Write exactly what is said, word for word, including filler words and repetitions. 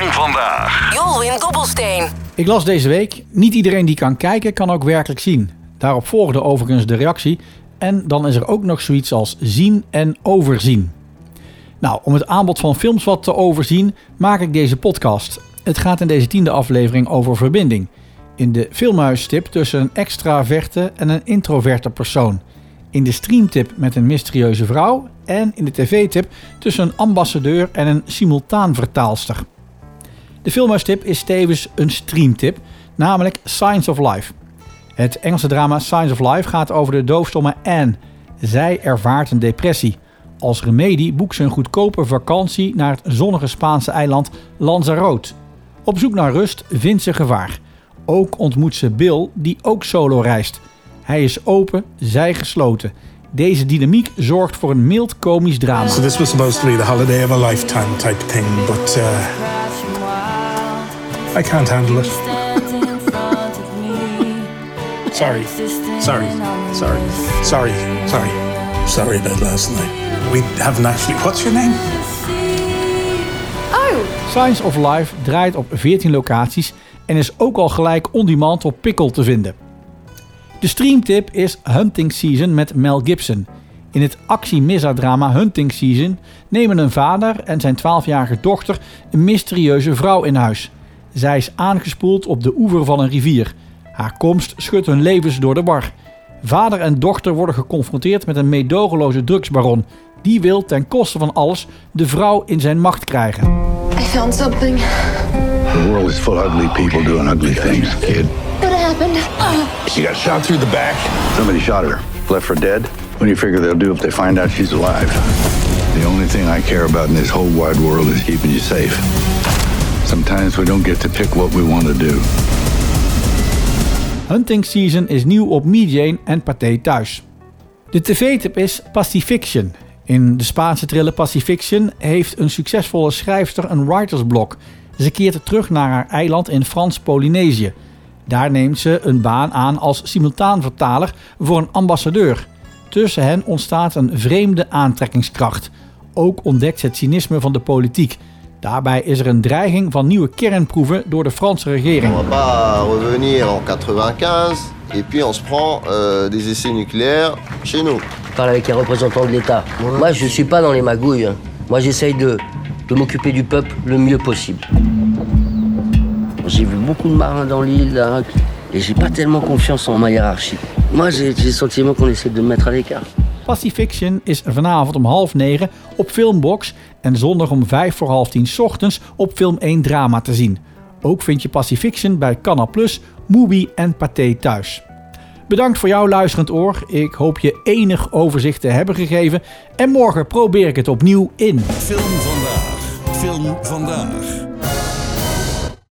van vandaag. Jolwin Dobbelsteen. Ik las deze week, niet iedereen die kan kijken kan ook werkelijk zien. Daarop volgde overigens de reactie. En dan is er ook nog zoiets als zien en overzien. Nou, om het aanbod van films wat te overzien, maak ik deze podcast. Het gaat in deze tiende aflevering over verbinding. In de filmhuistip tussen een extraverte en een introverte persoon. In de streamtip met een mysterieuze vrouw. En in de tv-tip tussen een ambassadeur en een simultaanvertaalster. De filmhuistip is tevens een streamtip, namelijk Signs of Life. Het Engelse drama Signs of Life gaat over de doofstomme Anne. Zij ervaart een depressie. Als remedie boekt ze een goedkope vakantie naar het zonnige Spaanse eiland Lanzarote. Op zoek naar rust vindt ze gevaar. Ook ontmoet ze Bill, die ook solo reist. Hij is open, zij gesloten. Deze dynamiek zorgt voor een mild komisch drama. So this was supposed to be the holiday of a lifetime type thing, but uh, I can't handle it. Sorry, sorry, sorry, sorry, sorry. Sorry about last night. We haven't actually... What's your name? Oh! Signs of Life draait op veertien locaties en is ook al gelijk on-demand op Pickle te vinden. De streamtip is Hunting Season met Mel Gibson. In het actie-misdaaddrama Hunting Season nemen een vader en zijn twaalfjarige dochter een mysterieuze vrouw in huis. Zij is aangespoeld op de oever van een rivier. Haar komst schudt hun levens door de war. Vader en dochter worden geconfronteerd met een meedogenloze drugsbaron. Die wil ten koste van alles de vrouw in zijn macht krijgen. I found something. The world is full of ugly people doing ugly things, kid. What happened? She got shot through the back. Somebody shot her. Left her dead. What do you figure they'll do if they find out she's alive? The only thing I care about in this whole wide world is keeping you safe. Sometimes we don't get to pick what we want to do. Hunting Season is nieuw op Mediane en Pathé Thuis. De tv-tip is Pacifiction. In de Spaanse thriller Pacifiction heeft een succesvolle schrijfster een writersblok. Ze keert terug naar haar eiland in Frans-Polynesië. Daar neemt ze een baan aan als simultaanvertaler voor een ambassadeur. Tussen hen ontstaat een vreemde aantrekkingskracht. Ook ontdekt ze het cynisme van de politiek. Daarbij is er een dreiging van nieuwe kernproeven door de Franse regering. On va pas revenir en quatre-vingt-quinze et puis on se prend euh, des essais nucléaires chez nous. Je parle avec les représentants de l'État. Moi, je suis pas dans les magouilles. Moi, j'essaye de, de m'occuper du peuple le mieux possible. J'ai vu beaucoup de marins dans l'île là, et j'ai pas tellement confiance en ma hiérarchie. Moi, j'ai, j'ai le sentiment qu'on essaie de me mettre à l'écart. Pacifiction is vanavond om half negen op Filmbox en zondag om vijf voor half tien 's ochtends op Film één Drama te zien. Ook vind je Pacifiction bij Canal Plus, Mubi en Pathé Thuis. Bedankt voor jouw luisterend oor. Ik hoop je enig overzicht te hebben gegeven. En morgen probeer ik het opnieuw in Film vandaag. Film vandaag.